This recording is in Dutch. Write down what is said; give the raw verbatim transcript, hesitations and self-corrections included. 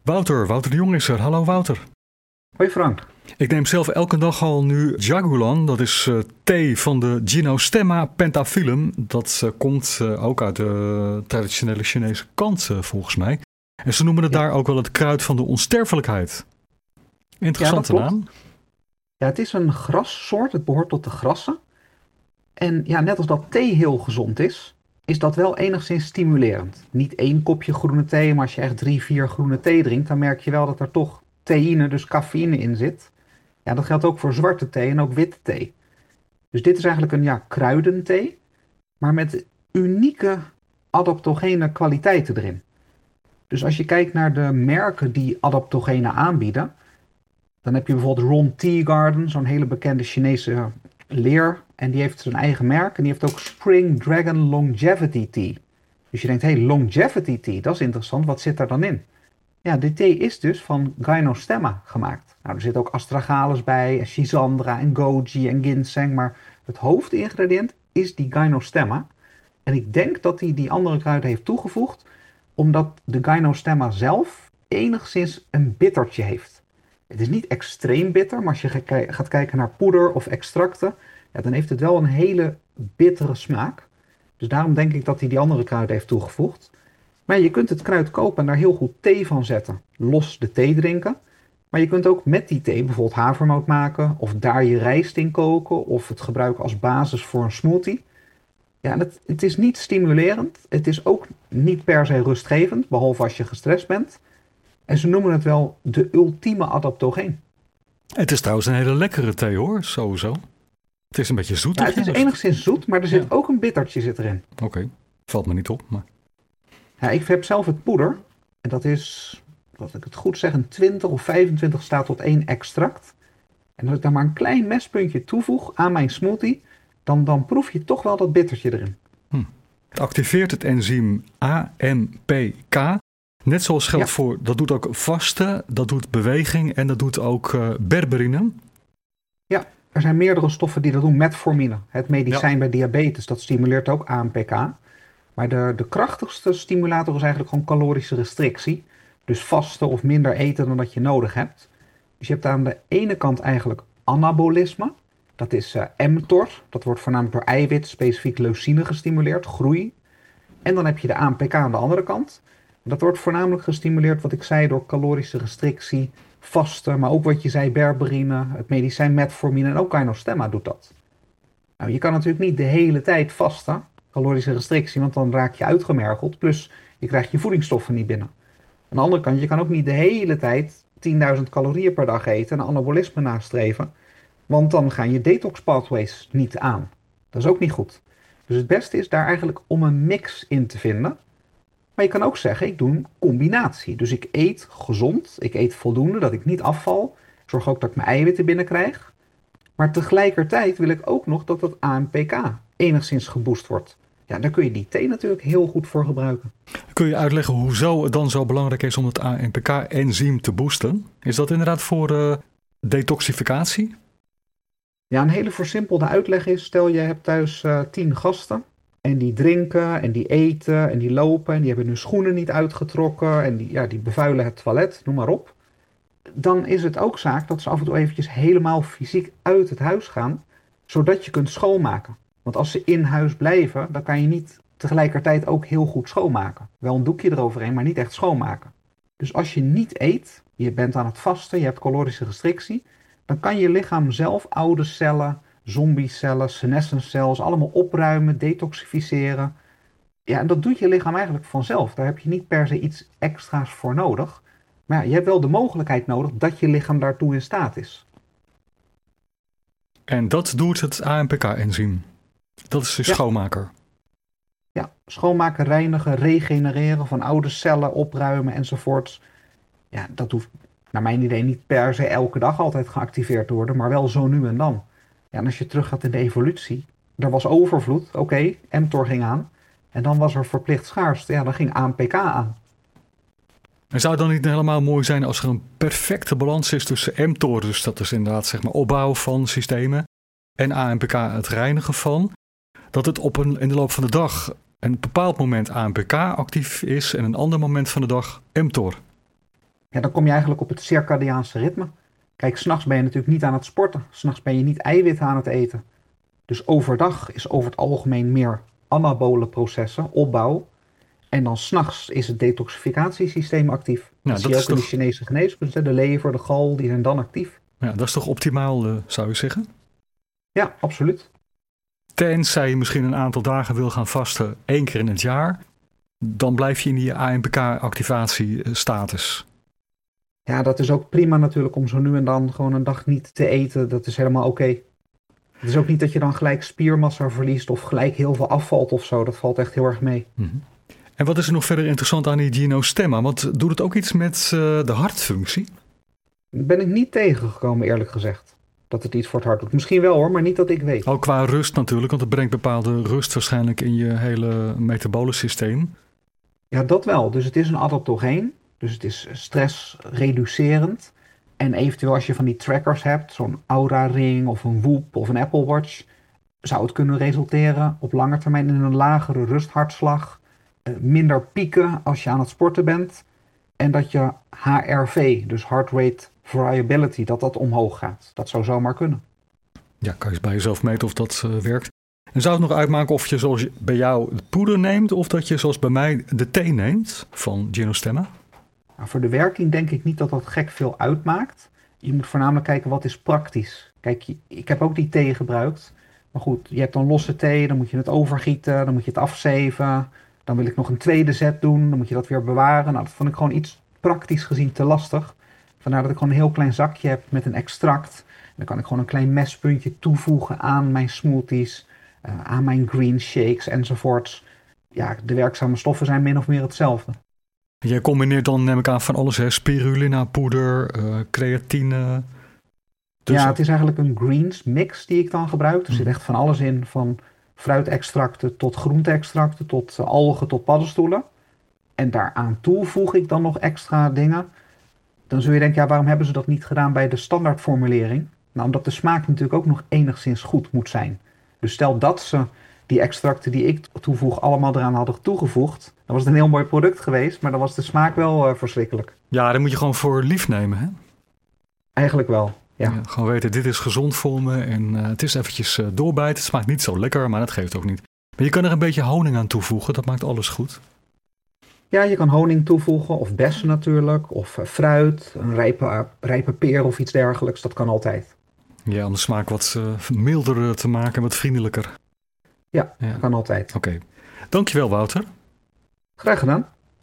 Wouter, Wouter de Jong is er. Hallo Wouter. Hoi Frank. Ik neem zelf elke dag al nu Jagulan, dat is uh, thee van de Gynostemma pentaphyllum. Dat uh, komt uh, ook uit de traditionele Chinese kant uh, volgens mij. En ze noemen het ja. daar ook wel het kruid van de onsterfelijkheid. Interessante ja, naam. Ja, het is een grassoort, het behoort tot de grassen. En ja, net als dat thee heel gezond is, is dat wel enigszins stimulerend. Niet één kopje groene thee, maar als je echt drie, vier groene thee drinkt, dan merk je wel dat er toch theïne, dus cafeïne in zit. Ja, dat geldt ook voor zwarte thee en ook witte thee. Dus dit is eigenlijk een ja, kruidenthee, maar met unieke adaptogene kwaliteiten erin. Dus als je kijkt naar de merken die adaptogenen aanbieden, dan heb je bijvoorbeeld Ron Tea Garden, zo'n hele bekende Chinese leer. En die heeft zijn eigen merk en die heeft ook Spring Dragon Longevity Tea. Dus je denkt, hé, hey, Longevity Tea, dat is interessant, wat zit daar dan in? Ja, de thee is dus van Gynostemma gemaakt. Nou, er zit ook astragalus bij, en Schisandra en goji en ginseng, maar het hoofdingrediënt is die Gynostemma. En ik denk dat hij die andere kruiden heeft toegevoegd, omdat de Gynostemma zelf enigszins een bittertje heeft. Het is niet extreem bitter, maar als je gaat kijken naar poeder of extracten, ja, dan heeft het wel een hele bittere smaak. Dus daarom denk ik dat hij die andere kruiden heeft toegevoegd. Maar je kunt het kruid kopen en daar heel goed thee van zetten. Los de thee drinken. Maar je kunt ook met die thee bijvoorbeeld havermout maken, of daar je rijst in koken, of het gebruiken als basis voor een smoothie. Ja, en het, het is niet stimulerend. Het is ook niet per se rustgevend, behalve als je gestrest bent. En ze noemen het wel de ultieme adaptogeen. Het is trouwens een hele lekkere thee hoor, sowieso. Het is een beetje zoet. Ja, het is enigszins zoet, maar er zit ja. ook een bittertje zit erin. Oké, okay. Valt me niet op. Maar... Ja, ik heb zelf het poeder. En dat is, als ik het goed zeg, een twintig of vijfentwintig staat tot één extract. En als ik daar maar een klein mespuntje toevoeg aan mijn smoothie, dan, dan proef je toch wel dat bittertje erin. Hm. Het activeert het enzym A M P K. Net zoals geldt ja. voor, dat doet ook vasten, dat doet beweging en dat doet ook uh, berberine. Ja, er zijn meerdere stoffen die dat doen. Metformine, het medicijn ja. bij diabetes, dat stimuleert ook A M P K. Maar de, de krachtigste stimulator is eigenlijk gewoon calorische restrictie. Dus vasten of minder eten dan dat je nodig hebt. Dus je hebt aan de ene kant eigenlijk anabolisme. Dat is uh, mTOR. Dat wordt voornamelijk door eiwit, specifiek leucine gestimuleerd, groei. En dan heb je de A M P K aan de andere kant. Dat wordt voornamelijk gestimuleerd, wat ik zei, door calorische restrictie, vasten, maar ook wat je zei, berberine, het medicijn metformine en ook Gynostemma doet dat. Nou, je kan natuurlijk niet de hele tijd vasten, calorische restrictie, want dan raak je uitgemergeld, plus je krijgt je voedingsstoffen niet binnen. Aan de andere kant, je kan ook niet de hele tijd tienduizend calorieën per dag eten en anabolisme nastreven, want dan gaan je detox pathways niet aan. Dat is ook niet goed. Dus het beste is daar eigenlijk om een mix in te vinden. Maar je kan ook zeggen, ik doe een combinatie. Dus ik eet gezond, ik eet voldoende, dat ik niet afval. Ik zorg ook dat ik mijn eiwitten binnenkrijg. Maar tegelijkertijd wil ik ook nog dat het A M P K enigszins geboost wordt. Ja, daar kun je die thee natuurlijk heel goed voor gebruiken. Kun je uitleggen hoezo het dan zo belangrijk is om het A M P K-enzym te boosten? Is dat inderdaad voor uh, detoxificatie? Ja, een hele versimpelde uitleg is, stel je hebt thuis uh, tien gasten. En die drinken en die eten en die lopen en die hebben hun schoenen niet uitgetrokken en die, ja, die bevuilen het toilet, noem maar op. Dan is het ook zaak dat ze af en toe eventjes helemaal fysiek uit het huis gaan, zodat je kunt schoonmaken. Want als ze in huis blijven, dan kan je niet tegelijkertijd ook heel goed schoonmaken. Wel een doekje eroverheen, maar niet echt schoonmaken. Dus als je niet eet, je bent aan het vasten, je hebt calorische restrictie, dan kan je lichaam zelf oude cellen, zombiecellen, senescence cells, allemaal opruimen, detoxificeren. Ja, en dat doet je lichaam eigenlijk vanzelf. Daar heb je niet per se iets extra's voor nodig. Maar ja, je hebt wel de mogelijkheid nodig dat je lichaam daartoe in staat is. En dat doet het A M P K-enzym. Dat is de ja. schoonmaker. Ja, schoonmaken, reinigen, regenereren van oude cellen, opruimen enzovoorts. Ja, dat hoeft naar mijn idee niet per se elke dag altijd geactiveerd te worden, maar wel zo nu en dan. Ja, en als je teruggaat in de evolutie, er was overvloed, oké, okay, mTOR ging aan. En dan was er verplicht schaarste, ja, dan ging A M P K aan. En zou het dan niet helemaal mooi zijn als er een perfecte balans is tussen mTOR, dus dat is inderdaad zeg maar opbouw van systemen, en A M P K, het reinigen van, dat het op een, in de loop van de dag een bepaald moment A M P K actief is en een ander moment van de dag mTOR? Ja, dan kom je eigenlijk op het circadiaanse ritme. Kijk, s'nachts ben je natuurlijk niet aan het sporten. S'nachts ben je niet eiwitten aan het eten. Dus overdag is over het algemeen meer anabole processen, opbouw. En dan s'nachts is het detoxificatiesysteem actief. Dat Nou, zie dat je is ook in de toch, Chinese geneeskunde. De lever, de gal, die zijn dan actief. ja, dat is toch optimaal, uh, zou je zeggen? Ja, absoluut. Tenzij je misschien een aantal dagen wil gaan vasten, één keer in het jaar. Dan blijf je in die A M P K-activatiestatus. Ja, dat is ook prima natuurlijk om zo nu en dan gewoon een dag niet te eten. Dat is helemaal oké. Okay. Het is ook niet dat je dan gelijk spiermassa verliest of gelijk heel veel afvalt of zo. Dat valt echt heel erg mee. Mm-hmm. En wat is er nog verder interessant aan die Gynostemma? Want doet het ook iets met uh, de hartfunctie? Ben ik niet tegengekomen, eerlijk gezegd. Dat het iets voor het hart doet. Misschien wel hoor, maar niet dat ik weet. Ook qua rust natuurlijk, want het brengt bepaalde rust waarschijnlijk in je hele metabole systeem. Ja, dat wel. Dus het is een adaptogeen. Dus het is stressreducerend. En eventueel als je van die trackers hebt, zo'n Oura Ring of een Whoop of een Apple Watch, zou het kunnen resulteren op lange termijn in een lagere rusthartslag, minder pieken als je aan het sporten bent en dat je H R V, dus heart rate variability, dat dat omhoog gaat. Dat zou zomaar kunnen. Ja, kan je bij jezelf meten of dat uh, werkt. En zou het nog uitmaken of je zoals bij jou het poeder neemt of dat je zoals bij mij de thee neemt van Gynostemma? Nou, voor de werking denk ik niet dat dat gek veel uitmaakt. Je moet voornamelijk kijken wat is praktisch. Kijk, ik heb ook die thee gebruikt. Maar goed, je hebt dan losse thee, dan moet je het overgieten, dan moet je het afzeven. Dan wil ik nog een tweede zet doen, dan moet je dat weer bewaren. Nou, dat vond ik gewoon iets praktisch gezien te lastig. Vandaar dat ik gewoon een heel klein zakje heb met een extract. Dan kan ik gewoon een klein mespuntje toevoegen aan mijn smoothies, uh, aan mijn green shakes enzovoorts. Ja, de werkzame stoffen zijn min of meer hetzelfde. Jij combineert dan, neem ik aan, van alles, hè? Spirulina, poeder, uh, creatine. Dus... Ja, het is eigenlijk een greens mix die ik dan gebruik. Er zit echt van alles in, van fruitextracten tot groente-extracten, tot uh, algen, tot paddenstoelen. En daaraan toevoeg ik dan nog extra dingen. Dan zul je denken, ja, waarom hebben ze dat niet gedaan bij de standaardformulering? Nou, omdat de smaak natuurlijk ook nog enigszins goed moet zijn. Dus stel dat ze die extracten die ik toevoeg allemaal eraan hadden toegevoegd, dan was het een heel mooi product geweest, maar dan was de smaak wel uh, verschrikkelijk. Ja, dan moet je gewoon voor lief nemen, hè? Eigenlijk wel, ja. ja gewoon weten, dit is gezond voor me en uh, het is eventjes uh, doorbijten. Het smaakt niet zo lekker, maar dat geeft ook niet. Maar je kan er een beetje honing aan toevoegen, dat maakt alles goed. Ja, je kan honing toevoegen, of bessen natuurlijk, of uh, fruit, een rijpe, uh, rijpe peer of iets dergelijks, dat kan altijd. Ja, om de smaak wat uh, milder te maken en wat vriendelijker. Ja, ja. Dat kan altijd. Oké. Okay. Dankjewel, Wouter. Graag gedaan.